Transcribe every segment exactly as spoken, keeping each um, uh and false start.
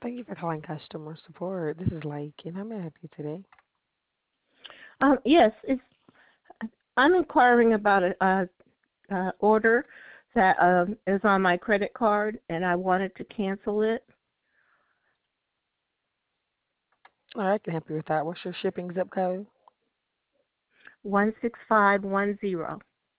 Thank you for calling customer support. This is Lake, and how may I help you today? Um, yes, it's, I'm inquiring about a, a, a order that um, is on my credit card, and I wanted to cancel it. All right, I can help you with that. What's your shipping zip code? One six five one zero.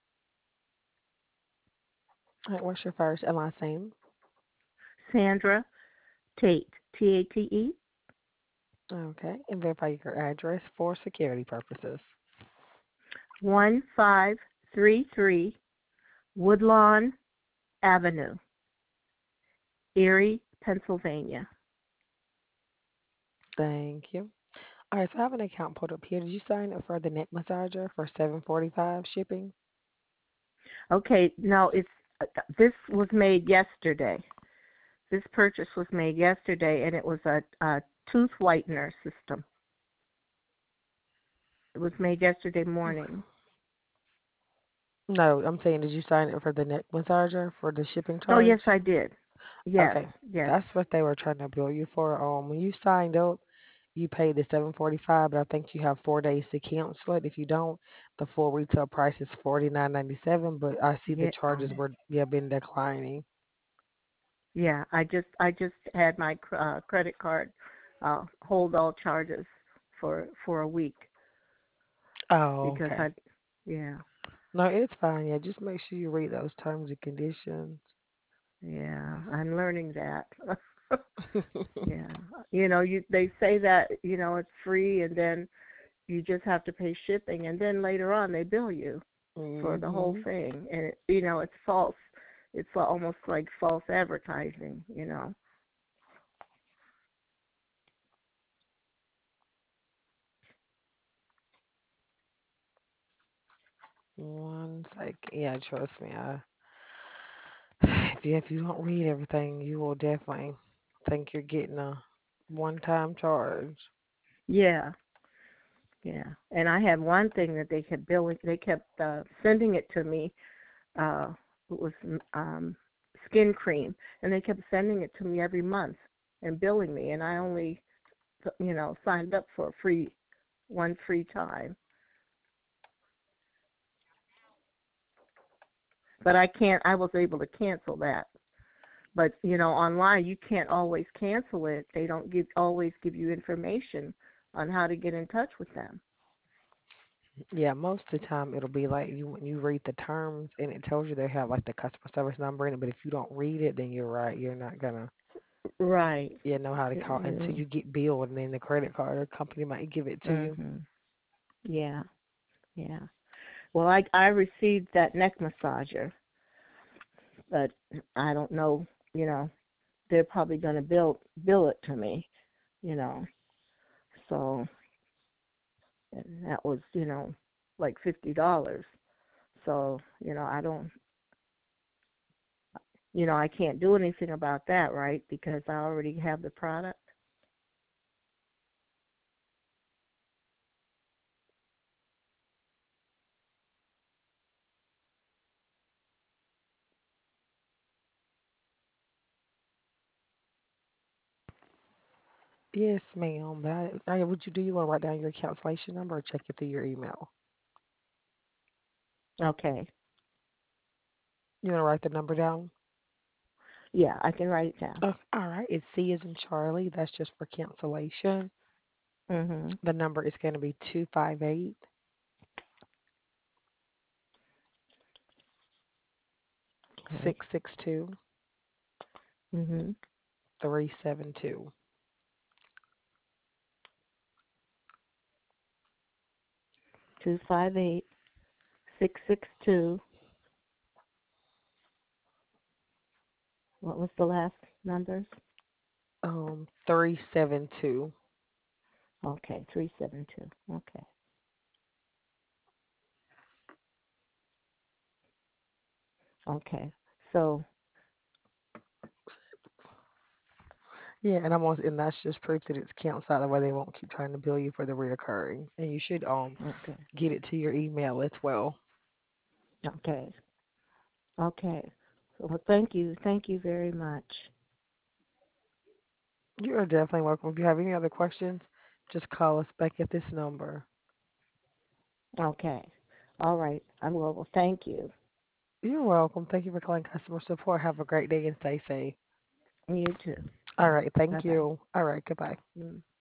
All right, what's your first and last name? Sandra Tate. T A T E. Okay, and verify your address for security purposes. One five three three Woodlawn Avenue, Erie, Pennsylvania. Thank you. All right, so I have an account pulled up here. Did you sign up for the neck massager for seven forty-five shipping? Okay, now it's uh, this was made yesterday. This purchase was made yesterday, and it was a, a tooth whitener system. It was made yesterday morning. No, I'm saying, did you sign up for the neck massager for the shipping Oh, yes, charge? I did. Yes, Okay, yes, that's what they were trying to bill you for. Um, when you signed up, you paid the seven forty five, but I think you have four days to cancel it. If you don't, the full retail price is forty nine ninety seven. But I see the yeah, charges were yeah been declining. yeah. I just, I just had my cr- uh, credit card uh, hold all charges for for a week Oh, because okay. I, yeah, No, it's fine. Yeah, just make sure you read those terms and conditions. yeah. I'm learning that. Yeah, you know, you they say that you know it's free, and then you just have to pay shipping, and then later on they bill you for the whole Mhm. thing, and it, you know it's false. It's almost like false advertising, you know. One second. Yeah, trust me. I, if you if you don't read everything, you will definitely think you're getting a one time charge. Yeah, yeah. And I had one thing that they kept billing. They kept uh, sending it to me. Uh, it was um, skin cream, and they kept sending it to me every month and billing me. And I only, you know, signed up for a free, one free time. But I can't. I was able to cancel that. But you know, online you can't always cancel it. They don't give always give you information on how to get in touch with them. Yeah, most of the time it'll be like you when you read the terms and it tells you they have like the customer service number in it, but if you don't read it, then you're right, you're not gonna Right. yeah know how to call until You you get billed, and then the credit card or company might give it to you. Mhm. Yeah. Yeah. Well, I I received that neck massager, but I don't know. You know, they're probably going to bill bill it to me. You know, so and that was you know like fifty dollars. So you know, I don't. You know, I can't do anything about that, right? Because I already have the product. Yes, ma'am. But I, I would you do you want to write down your cancellation number or check it through your email? Okay. You want to write the number down? Yeah, I can write it down. Oh, all right. It's C as in Charlie. That's just for cancellation. Mhm. The number is going to be two five eight Okay. six six two Mhm. three seven two. Two five eight six six two. What was the last numbers? Um, three seven two. Okay, three seven two. Okay. Okay. So Yeah, and I'm on, and that's just proof that it's canceled. That way they won't keep trying to bill you for the reoccurring. And you should um okay. get it to your email as well. Okay. Okay. So, well, thank you. Thank you very much. You are definitely welcome. If you have any other questions, just call us back at this number. Okay. All right. I will. Well, thank you. You're welcome. Thank you for calling customer support. Have a great day and stay safe. You too. All right. Bye Thank bye. you. All right. Goodbye. Mm.